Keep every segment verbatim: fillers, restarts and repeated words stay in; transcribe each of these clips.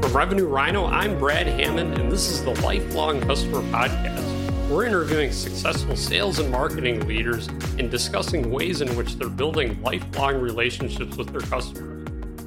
From Revenue Rhino, I'm Brad Hammond, and this is the Lifelong Customer Podcast. We're interviewing successful sales and marketing leaders and discussing ways in which they're building lifelong relationships with their customers.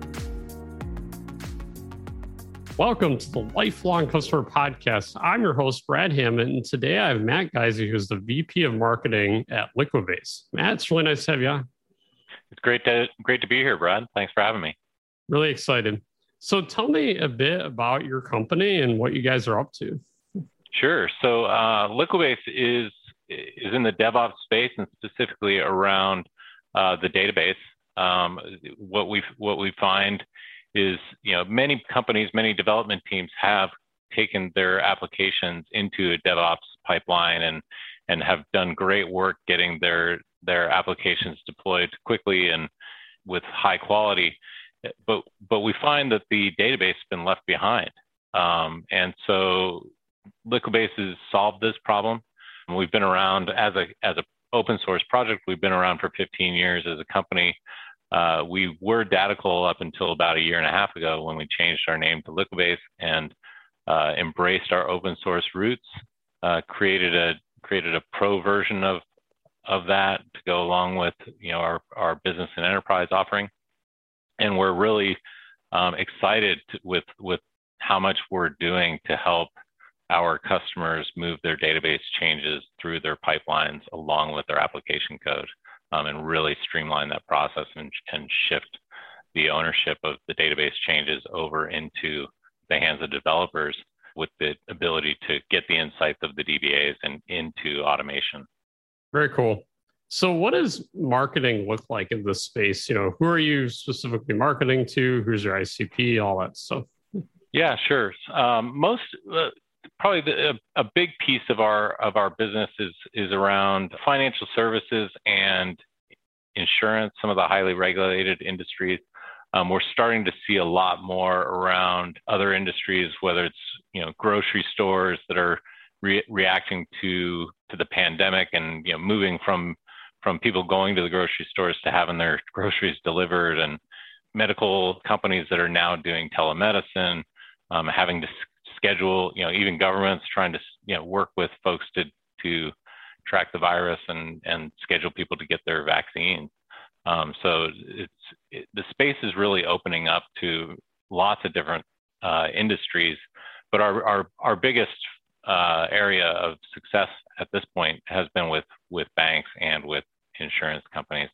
Welcome to the Lifelong Customer Podcast. I'm your host, Brad Hammond, and today I have Matt Geisey, who's the V P of Marketing at Liquibase. Matt, it's really nice to have you on. It's great to great to be here, Brad. Thanks for having me. Really excited. So tell me a bit about your company and what you guys are up to. Sure. So uh, Liquibase is is in the DevOps space and specifically around uh, the database. Um, what we what we find is, you know, many companies, many development teams have taken their applications into a DevOps pipeline and and have done great work getting their their applications deployed quickly and with high quality. But but we find that the database has been left behind. Um, and so Liquibase has solved this problem. We've been around as a as an open source project. We've been around for fifteen years as a company. Uh, we were Datacol up until about a year and a half ago when we changed our name to Liquibase and uh, embraced our open source roots, uh, created a created a pro version of of that to go along with, you know, our, our business and enterprise offering. And we're really um, excited to, with with how much we're doing to help our customers move their database changes through their pipelines along with their application code, um, and really streamline that process and, and shift the ownership of the database changes over into the hands of developers with the ability to get the insights of the D B As and into automation. Very cool. So what does marketing look like in this space? You know, who are you specifically marketing to? Who's your I C P? All that stuff. Yeah, sure. Um, most, uh, probably the, a, a big piece of our of our business is is around financial services and insurance, some of the highly regulated industries. Um, we're starting to see a lot more around other industries, whether it's, you know, grocery stores that are re- reacting to to the pandemic and, you know, moving from from people going to the grocery stores to having their groceries delivered, and medical companies that are now doing telemedicine, um, having to s- schedule, you know, even governments trying to, you know, work with folks to to track the virus and and schedule people to get their vaccines. Um, so it's it, the space is really opening up to lots of different uh, industries, but our our our biggest uh, area of success at this point has been with with banks and with insurance companies.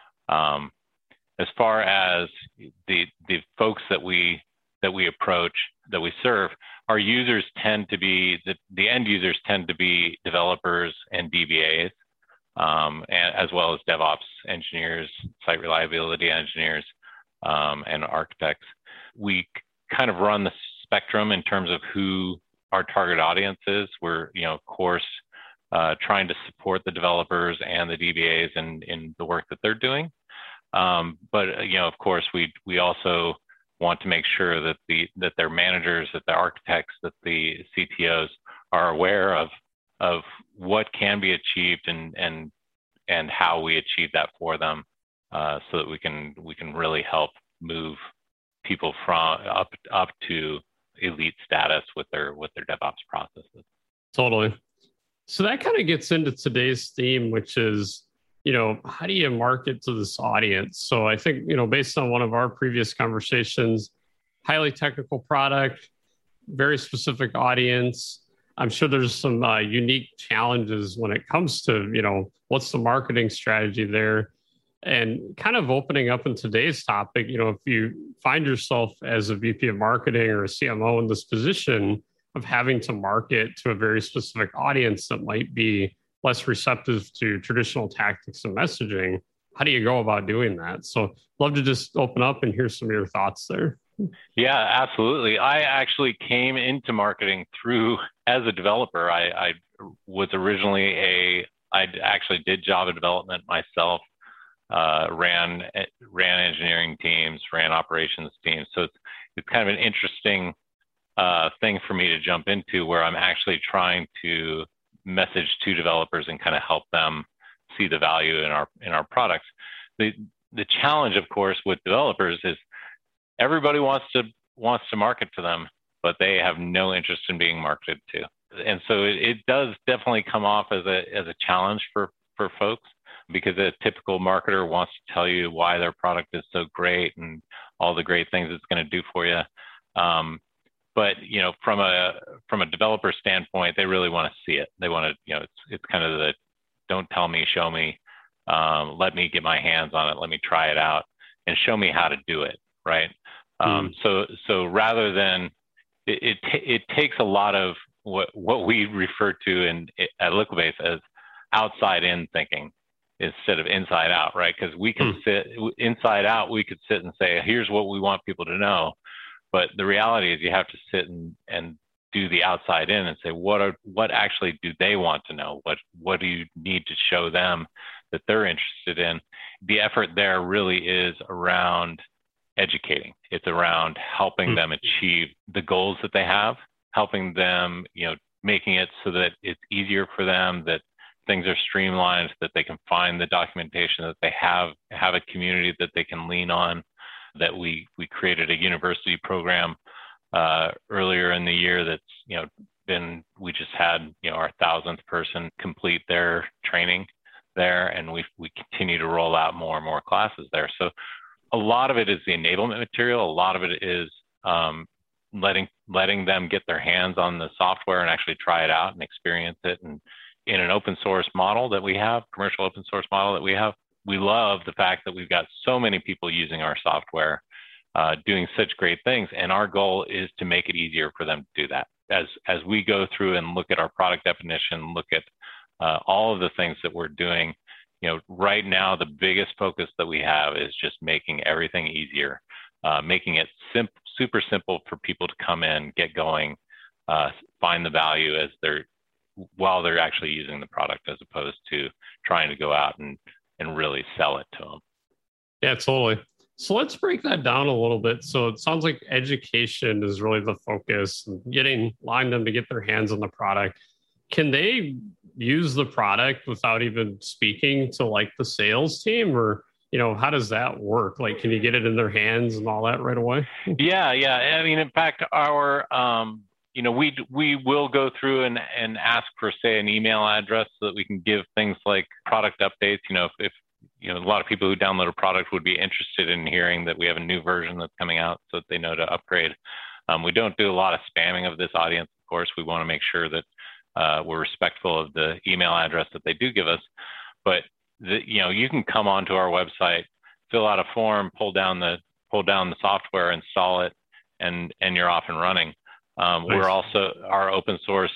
Um, as far as the the folks that we that we approach, that we serve, our users tend to be the, the end users tend to be developers and D B As, um, and, as well as DevOps engineers, site reliability engineers, um, and architects. We kind of run the spectrum in terms of who our target audience is. We're, you know, of course, uh, trying to support the developers and the D B As in, in the work that they're doing. Um, but, uh, you know, of course, we we also want to make sure that the that their managers, that the architects, that the C T Os are aware of of what can be achieved and and and how we achieve that for them, uh, so that we can we can really help move people from up up to elite status with their with their DevOps processes. Totally. So that kind of gets into today's theme, which is, you know, how do you market to this audience? So I think, you know, based on one of our previous conversations, highly technical product, very specific audience. I'm sure there's some uh, unique challenges when it comes to, you know, what's the marketing strategy there? And kind of opening up in today's topic, you know, if you find yourself as a V P of marketing or a C M O in this position of having to market to a very specific audience that might be less receptive to traditional tactics and messaging, how do you go about doing that? So love to just open up and hear some of your thoughts there. Yeah, absolutely. I actually came into marketing through, as a developer, I, I was originally a, I actually did Java development myself, uh, ran ran engineering teams, ran operations teams. So it's, it's kind of an interesting uh, thing for me to jump into, where I'm actually trying to message to developers and kind of help them see the value in our in our products. The the challenge, of course, with developers is everybody wants to wants to market to them, but they have no interest in being marketed to. And so it, it does definitely come off as a as a challenge for, for folks, because a typical marketer wants to tell you why their product is so great and all the great things it's going to do for you. Um, but you know, from a from a developer standpoint, they really want to see it. They want to, you know, it's it's kind of the don't tell me, show me. Um, let me get my hands on it. Let me try it out and show me how to do it. Right. Mm. Um, so so rather than it it, t- it takes a lot of what what we refer to in at Liquibase as outside in thinking instead of inside out, right? Because we can mm. sit inside out. We could sit and say, here's what we want people to know. But the reality is you have to sit and, and do the outside in and say, what are, what actually do they want to know? What, what do you need to show them that they're interested in? The effort there really is around educating. It's around helping mm. them achieve the goals that they have, helping them, you know, making it so that it's easier for them, that things are streamlined, that they can find the documentation, that they have, have a community that they can lean on. That we we created a university program uh, earlier in the year that's, you know, been, we just had, you know, our thousandth person complete their training there, and we we continue to roll out more and more classes there. So a lot of it is the enablement material. A lot of it is um, letting letting them get their hands on the software and actually try it out and experience it. And in an open source model that we have, commercial open source model that we have, we love the fact that we've got so many people using our software, uh, doing such great things. And our goal is to make it easier for them to do that. As, as we go through and look at our product definition, look at uh, all of the things that we're doing, you know, right now, the biggest focus that we have is just making everything easier, uh, making it sim- super simple for people to come in, get going, uh, find the value as they're, while they're actually using the product, as opposed to trying to go out and and really sell it to them. Yeah, totally. So let's break that down a little bit. So it sounds like education is really the focus, getting allowing them to get their hands on the product. Can they use the product without even speaking to like the sales team, or, you know, how does that work? Like, can you get it in their hands and all that right away? Yeah, yeah. I mean, in fact, our, um, you know, we we will go through and, and ask for, say, an email address so that we can give things like product updates. You know, if, if you know, a lot of people who download a product would be interested in hearing that we have a new version that's coming out so that they know to upgrade. Um, we don't do a lot of spamming of this audience, of course. We want to make sure that uh, we're respectful of the email address that they do give us. But the, you know, you can come onto our website, fill out a form, pull down the pull down the software, install it, and and you're off and running. Um, nice. We're also, our open source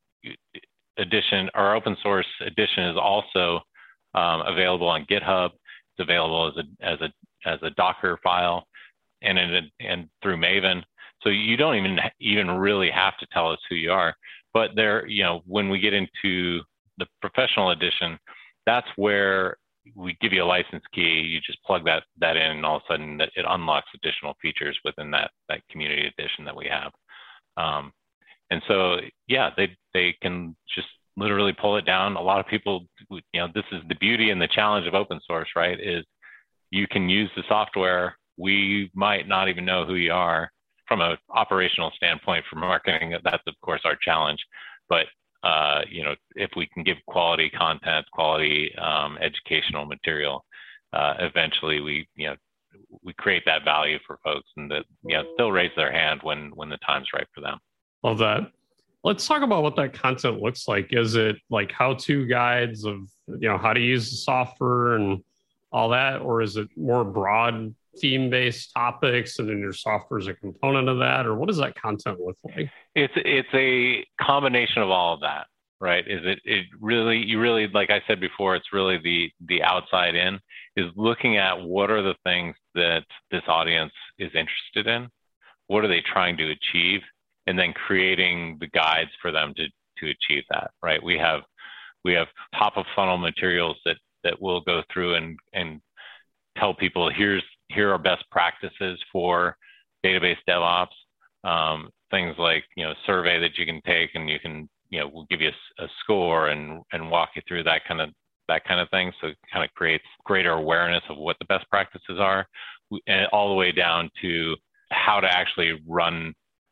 edition, our open source edition is also um, available on GitHub. It's available as a as a as a Docker file, and in, and through Maven. So you don't even even really have to tell us who you are. But there, you know, when we get into the professional edition, that's where we give you a license key. You just plug that that in, and all of a sudden it unlocks additional features within that that community edition that we have. Um, and so, yeah, they, they can just literally pull it down. A lot of people, you know, this is the beauty and the challenge of open source, right? Is you can use the software. We might not even know who you are from an operational standpoint for marketing. That's of course our challenge, but, uh, you know, if we can give quality content, quality, um, educational material, uh, eventually we, you know, we create that value for folks, and that, you know, they'll raise their hand when when the time's right for them. Love that. Let's talk about what that content looks like. Is it like how-to guides of, you know, how to use the software and all that, or is it more broad theme-based topics and then your software is a component of that, or what does that content look like? It's it's a combination of all of that, right? Is it it really, you really, like I said before, it's really the the outside in, is looking at what are the things that this audience is interested in, what are they trying to achieve, and then creating the guides for them to to achieve that, right? We have we have top of funnel materials that that we'll go through and and tell people, here's here are best practices for database DevOps, um, things like, you know, survey that you can take, and you can, you know, we'll give you a, a score and and walk you through that kind of that kind of thing. So it kind of creates greater awareness of what the best practices are, and all the way down to how to actually run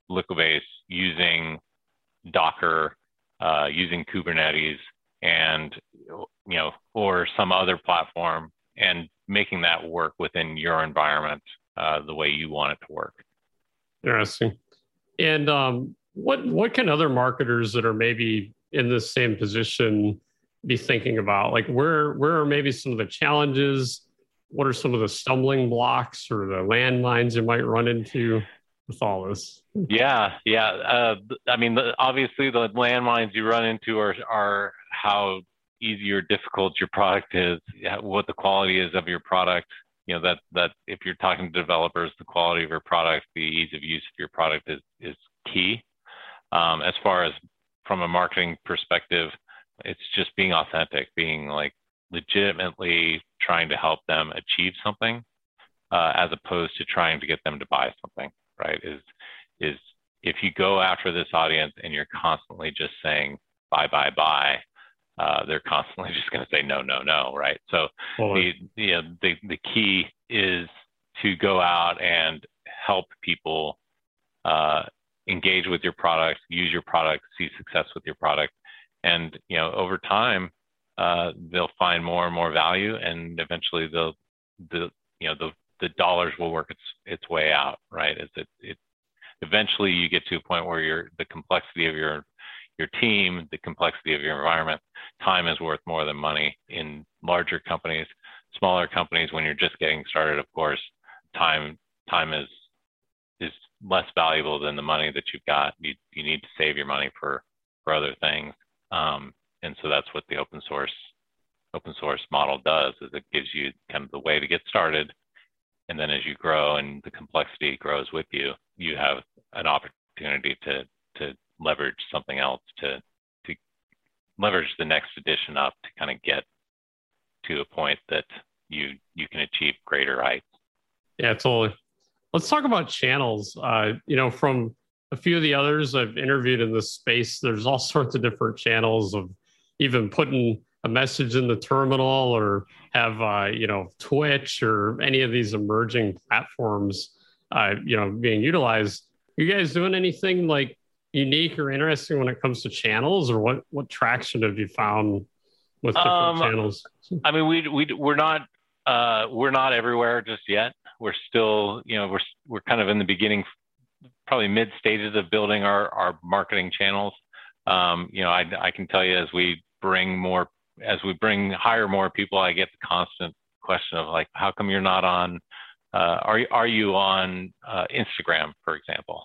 Liquibase using Docker, uh, using Kubernetes, and you know, or some other platform, and making that work within your environment uh, the way you want it to work. Interesting. And um, what what can other marketers that are maybe in this same position be thinking about? Like, where where are maybe some of the challenges? What are some of the stumbling blocks or the landmines you might run into with all this? Yeah, yeah. Uh, I mean, the, obviously, the landmines you run into are are how easy or difficult your product is, what the quality is of your product. You know, that that if you're talking to developers, the quality of your product, the ease of use of your product is is key. Um, as far as from a marketing perspective, it's just being authentic, being like legitimately trying to help them achieve something, uh, as opposed to trying to get them to buy something. Right? Is is if you go after this audience and you're constantly just saying buy, buy, buy, uh, they're constantly just going to say no, no, no, right? So well, the you know, the the key is to go out and help people uh, engage with your product, use your product, see success with your product, and you know, over time uh, they'll find more and more value, and eventually they'll the you know the the dollars will work its its way out, right? As it, it eventually you get to a point where you're the complexity of your your team, the complexity of your environment, time is worth more than money in larger companies. Smaller companies, when you're just getting started, of course, time time is is less valuable than the money that you've got. You you need to save your money for for other things, um, and so that's what the open source open source model does. Is it gives you kind of the way to get started. And then as you grow and the complexity grows with you, you have an opportunity to to leverage something else, to to leverage the next edition up to kind of get to a point that you you can achieve greater heights. Yeah, totally. Let's talk about channels. Uh, you know, from a few of the others I've interviewed in this space, there's all sorts of different channels of even putting a message in the terminal, or have uh, you know, Twitch or any of these emerging platforms uh, you know, being utilized. Are you guys doing anything like unique or interesting when it comes to channels, or what what traction have you found with different um, channels? I mean, we we we're not uh, we're not everywhere just yet. We're still, you know, we're we're kind of in the beginning, probably mid stages of building our our marketing channels. Um, you know, I I can tell you as we bring more as we bring hire more people, I get the constant question of like, how come you're not on? Uh, are you are you on uh, Instagram, for example?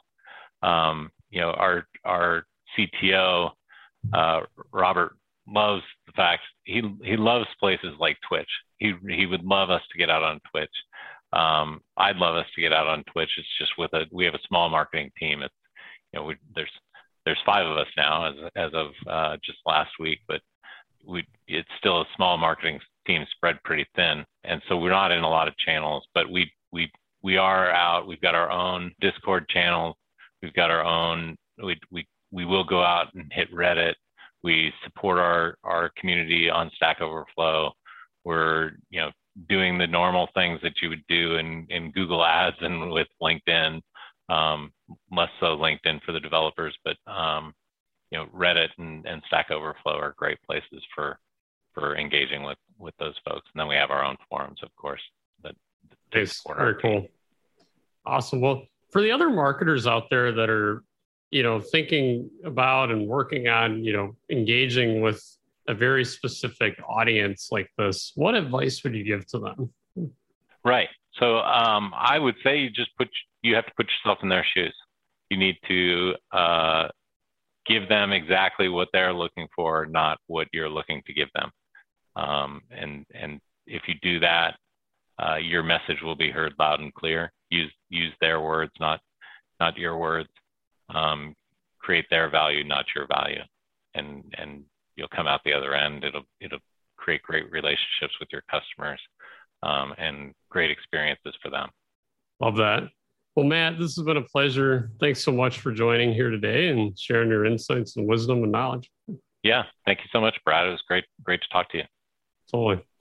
Um, you know, our our C T O uh, Robert loves the fact he he loves places like Twitch. He he would love us to get out on Twitch. Um, I'd love us to get out on Twitch. It's just with a we have a small marketing team. It's you know we, there's there's five of us now as as of uh, just last week, but we it's still a small marketing team spread pretty thin, and so we're not in a lot of channels. But we we we are out. We've got our own Discord channel. We've got our own. We we we will go out and hit Reddit. We support our our community on Stack Overflow. We're you know doing the normal things that you would do in in Google Ads and with LinkedIn. Um, less so LinkedIn for the developers, but um, you know, Reddit and, and Stack Overflow are great places for for engaging with with those folks. And then we have our own forums, of course. That nice. Very cool. Awesome. Well, for the other marketers out there that are, you know, thinking about and working on, you know, engaging with a very specific audience like this, what advice would you give to them? Right. So um, I would say you just put you have to put yourself in their shoes. You need to uh, give them exactly what they're looking for, not what you're looking to give them. Um, and and if you do that, uh, your message will be heard loud and clear. Use use their words, not not your words. Um, create their value, not your value, and and you'll come out the other end. It'll it'll create great relationships with your customers, um, and great experiences for them. Love that. Well, Matt, this has been a pleasure. Thanks so much for joining here today and sharing your insights and wisdom and knowledge. Yeah, thank you so much, Brad. It was great, great to talk to you. Totally.